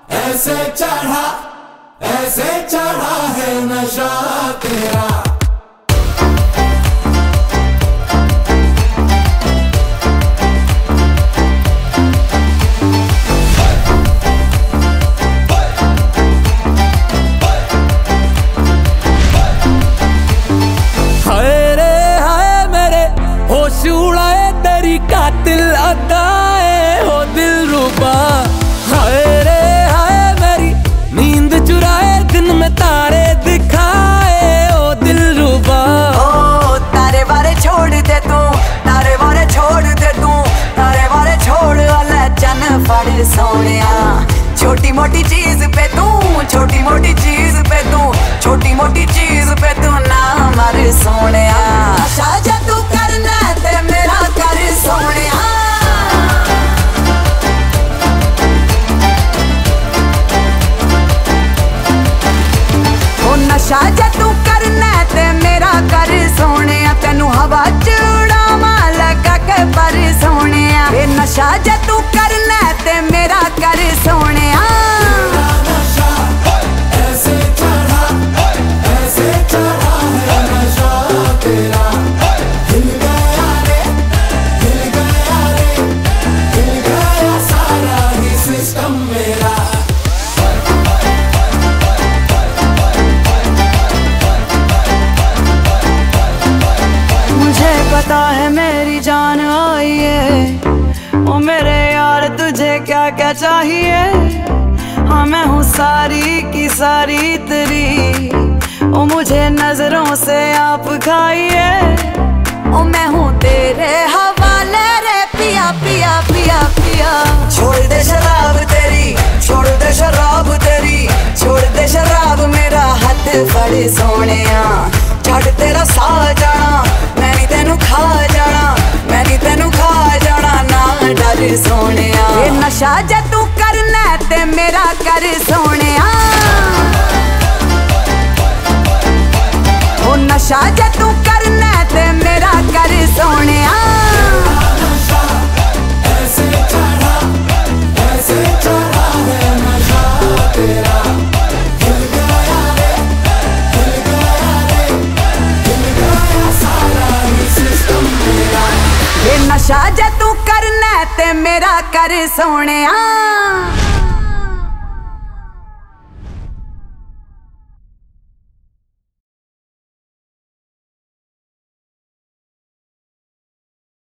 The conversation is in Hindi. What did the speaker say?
ऐसे चढ़ा है नशा तेरा। कातिल अदाए हो दिलरुबा, हाय रे हाय मेरी नींद चुराए दिन में तारे दिखाए ओ दिलरुबा। ओ तारे बारे छोड़ दे तू, तारे बारे छोड़ दे तू, तारे बारे छोड़ वाला चन फड़ सोनिया। छोटी मोटी चीज पे तू, छोटी मोटी चीज पे तू, छोटी मोटी चीज पे तू ना मर सोनिया। शाजा तू करना ते मेरा कर सोनिया। नशा जे तू करना ते मेरा कर सोनिया। तेनू हवा च उड़ावा लगा के पर सोनिया। ये नशा जे तू करना ते मेरा कर सोनिया। ऐसे चढ़ा है नशा तेरा। हिल गया रे, हिल गया रे, हिल गया सारा ही सिस्टम मेरा। पता है मेरी जान आई है, ओ मेरे यार तुझे क्या क्या चाहिए। हाँ मैं हूँ सारी की सारी तेरी, ओ मुझे नजरों से आप खाइए। ओ मैं हूँ तेरे हवाले रे पिया पिया पिया पिया। छोड़ दे शराब तेरी, छोड़ दे शराब तेरी, छोड़ दे शराब मेरा हाथ फड़ सोनिया। छड़ तेरा सा जाना मैं नी तेनू खा जाना, मैं नी तेनू खा जाना ना डर सोनिया। ये नशा जे तू करना ते मेरा कर सोनिया। ओ नशा जे तू करना ते मेरा कर सोनिया। ऐसे चढ़ा है नशा तेरा। हिल गया रे, हिल गया रे, हिल गया सारा ही सिस्टम मेरा। ये नशा जे तू करना ते मेरा कर सोनिया।